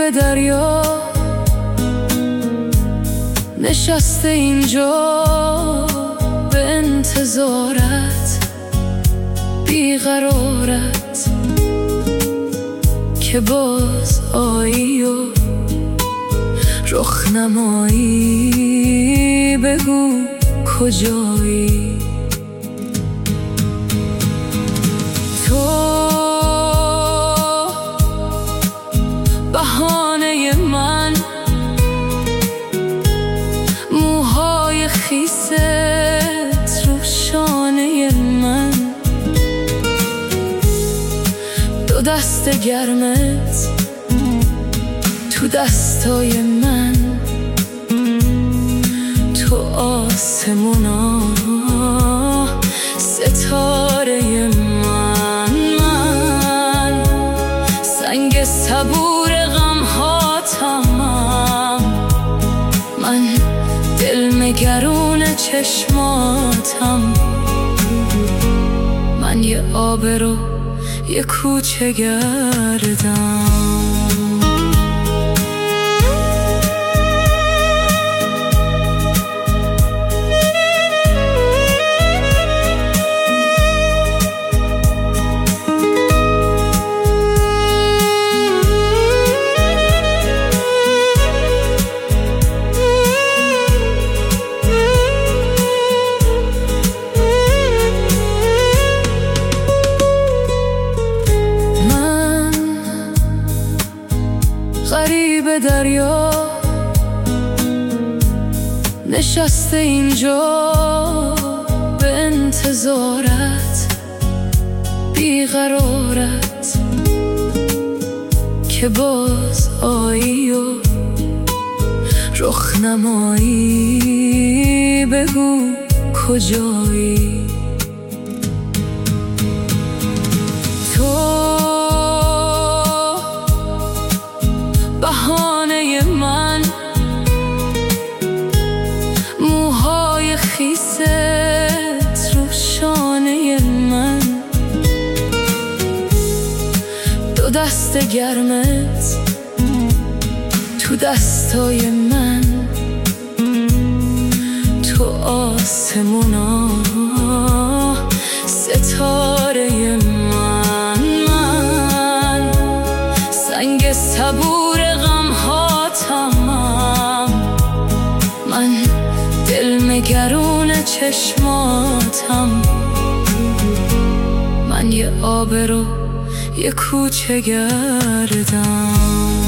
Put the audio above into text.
غریب دریا نشسته اینجا به انتظارت، بیقرارت که باز آیی و رخ نمایی. بگو کجایی تو؟ بهانه من، موهای خیست رو شانه من، دو دست گرمت تو دستای من، تو آسمونا ستاره من، سنگ صبور غمهاتم، من دل مگرون چشماتم، من یه آبرو یه کوچه گردم. غریب دریا نشسته اینجا به انتظارت، بیقرارت که باز آیی و رخ نمایی. بگو کجایی تو؟ بهانه من، موهای خیست رو شانه من، دو دست گرمت تو دستای من، تو آسمونا ستاره من، سنگ صبور غمهاتم، من دل مگرون چشماتم، من یه آبرو یه کوچه گردم.